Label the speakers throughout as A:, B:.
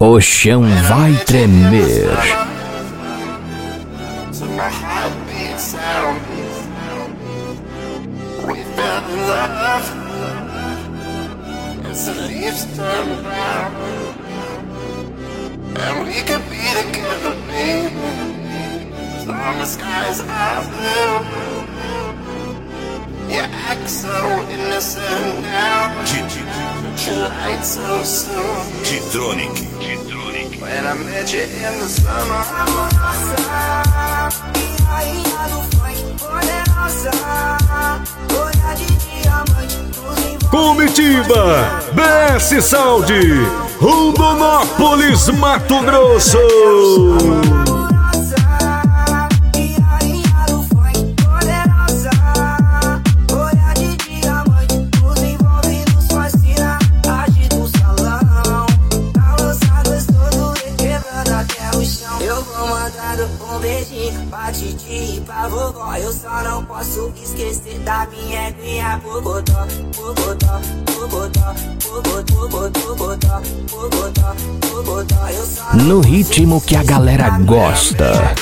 A: O chão vai tremer.
B: You act so innocent now. You lied so soon.
C: G-Tronic.
B: When I met you in the summer. Rainha do funk, poderosa. Olhar de diamante, nos
D: Comitiva BS Sound, Rondonópolis, Mato Grosso.
B: Pra vovó, eu só não posso esquecer da minha aguinha Bogotá, Bogotá, Bogotá, Bogotá, Bogotá, Bogotá, Bogotá. Eu só
A: No ritmo que a galera gosta.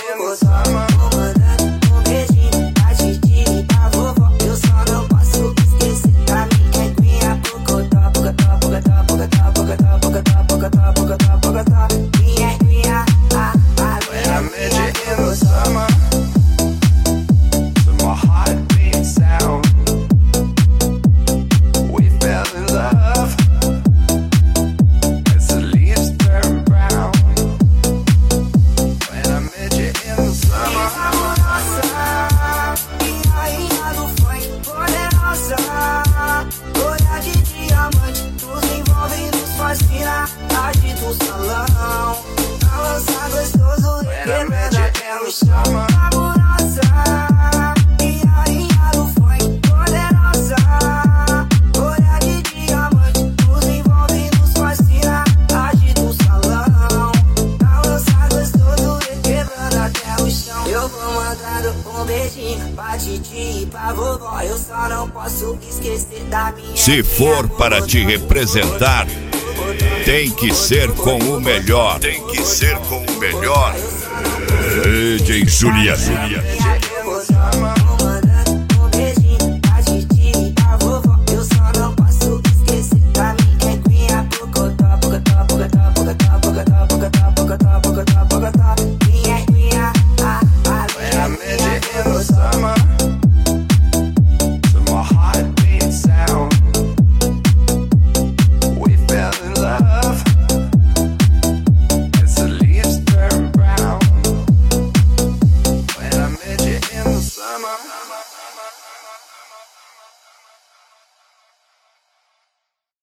C: Se for para te representar, tem que ser com o melhor. Tem que ser com o melhor. DJ Juliano.
B: summer.